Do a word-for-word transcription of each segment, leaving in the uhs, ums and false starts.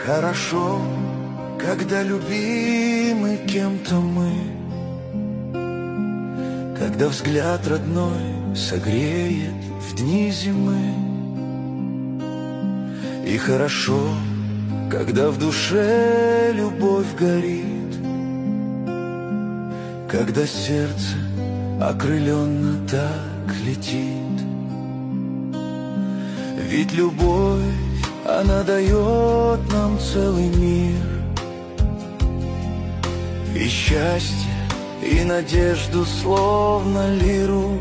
Хорошо, когда любимы кем-то мы, когда взгляд родной согреет в дни зимы. И хорошо, когда в душе любовь горит, когда сердце окрыленно так летит. Ведь любовь, она дает нам целый мир, и счастье, и надежду, словно лиру.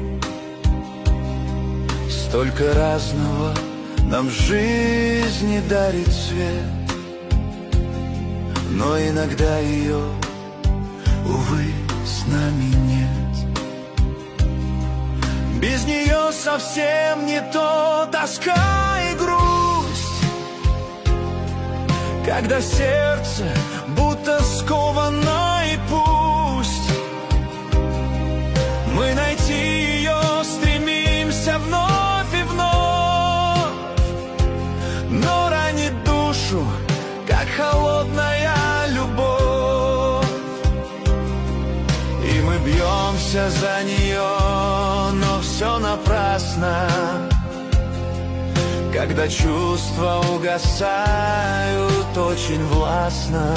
Столько разного нам в жизни дарит свет, но иногда ее, увы, с нами нет. Без нее совсем не то тоска и грусть, когда сердце будто сковано, и пусть мы найти ее стремимся вновь и вновь, но ранит душу, как холодная любовь. И мы бьемся за нее, но все напрасно, когда чувства угасают очень властно,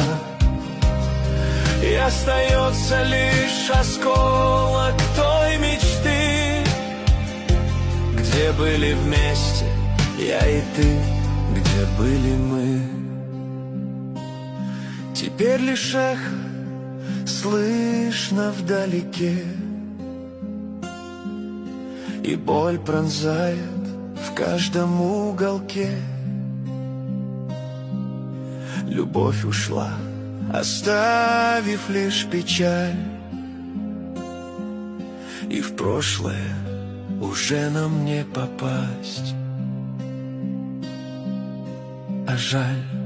и остается лишь осколок той мечты, где были вместе я и ты, где были мы. Теперь лишь эхо слышно вдалеке, и боль пронзает в каждом уголке. Любовь ушла, оставив лишь печаль, и в прошлое уже нам не попасть. А жаль.